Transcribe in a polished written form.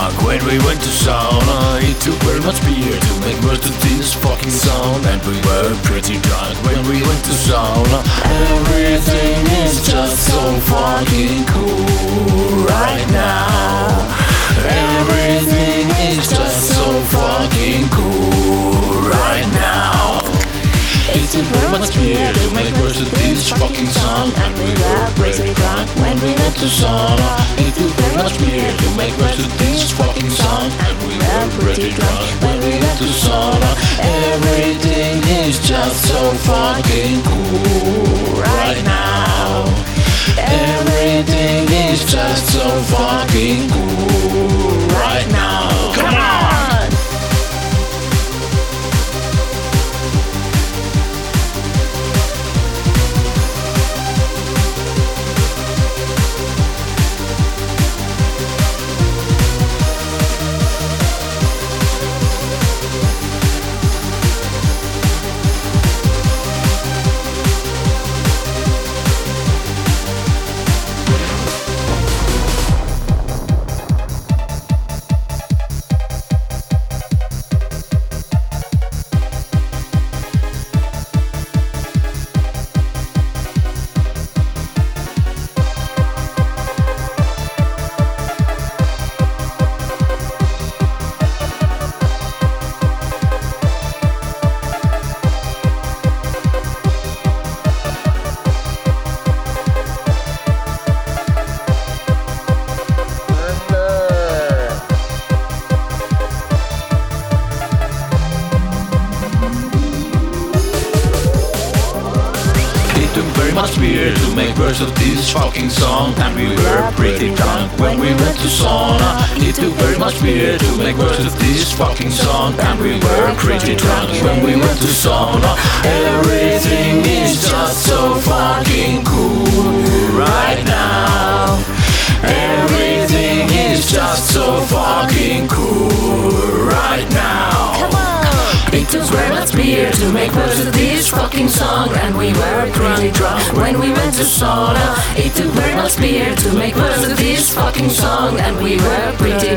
drunk when we went to sauna. It took very much beer to make words to this fucking song. And we were pretty drunk when we went to sauna. Everything is just so fucking cool right now. Everything is just so fucking cool right now. It took very much beer to make words to this fucking song. And we were pretty drunk when we went to sauna. It took very much beer to make words to this fucking song. And we were pretty drunk when we went to sauna. Everything is just so fucking cool right now. Everything is just so fucking cool right now. Come on! Very much beer to make verse of this fucking song. And we were pretty drunk when we went to sauna. It took very much beer to make verse of this fucking song. And we were pretty drunk when we went to sauna. Everything is just so fucking cool right now. Everything is just so fucking cool right now. Come on! It took very much beer to make verse of this fucking song. And we were pretty drunk when we went to sauna. It took very much beer to make verse of this fucking song. And we were pretty